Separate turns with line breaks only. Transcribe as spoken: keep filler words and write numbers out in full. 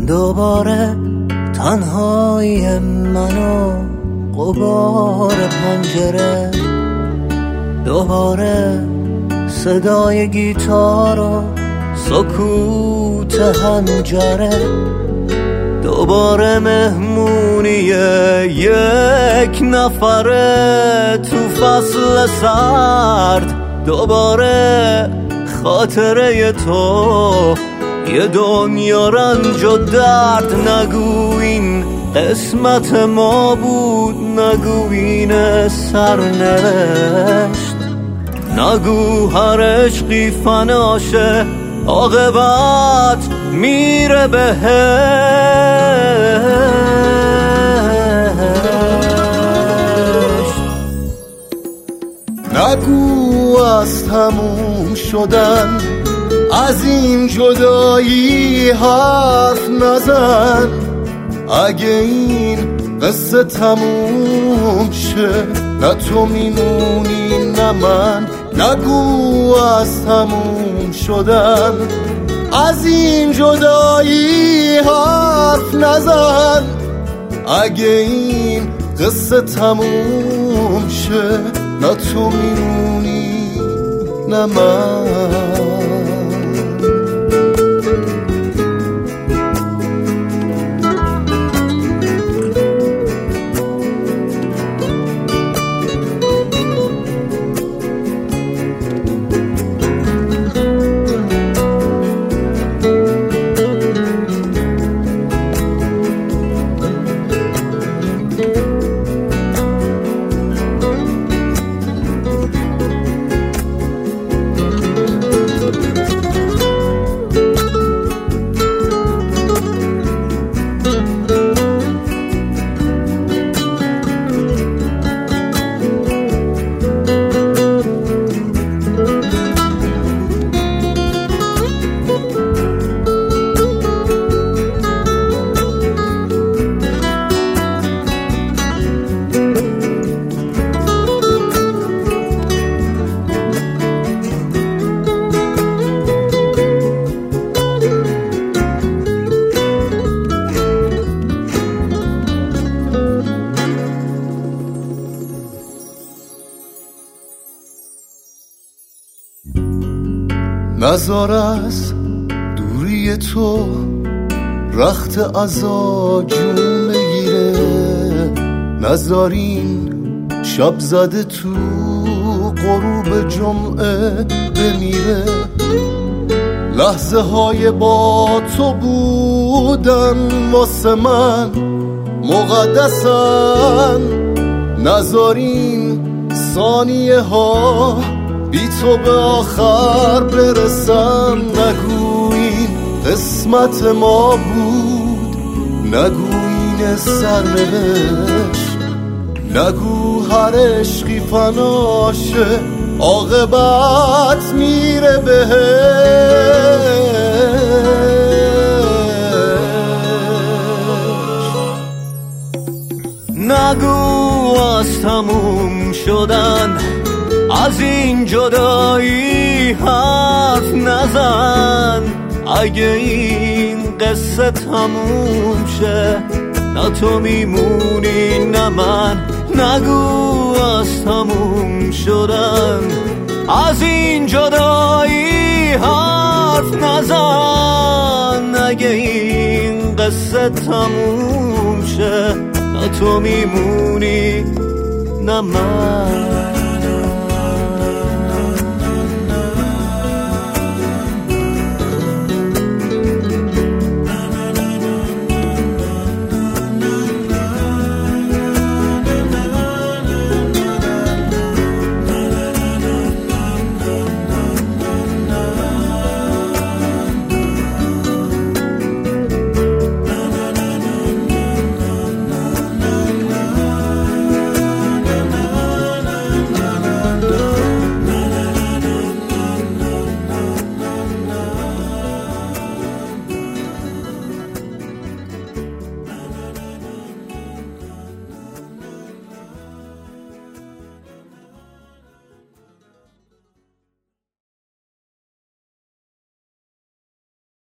دوباره تنهایی منو غبار پنجره، دوباره صدای گیتار و سکوت حنجره، دوباره مهمونی یک نفره تو فصل سرد، دوباره خاطره تو یه دنیا رنج و درد. نگو این قسمت ما بود، نگو این سرنوشت، نگو هر عشقی فناشه عاقبت میره بهشت.
نگو از تموم شدن از این جدایی حرف نزن، اگه این قصه تموم شه نه تو میمونی نه من. نگو از تموم شدن از این جدایی حرف نزن، اگه این قصه تموم شه نه تو میمونی نه من. نزار از دوری تو رخت عزا جون بگیره، نزار این شب زده تو غروب جمعه بمیره. لحظه های با تو بودن واسه من مقدسن، نزار این ثانیه ها بی تو به آخر برسم. نگو این قسمت ما بود، نگو این سرنوشت، نگو هر عشقی فناشه عاقبت میره بهشت.
نگو از تموم شدن از این جدایی حرف نزن، اگه این قصه تموم شه نه تو میمونی نه من. نگو از تموم شدن از این جدایی حرف نزن، اگه این قصه تموم شه نه تو میمونی نه من.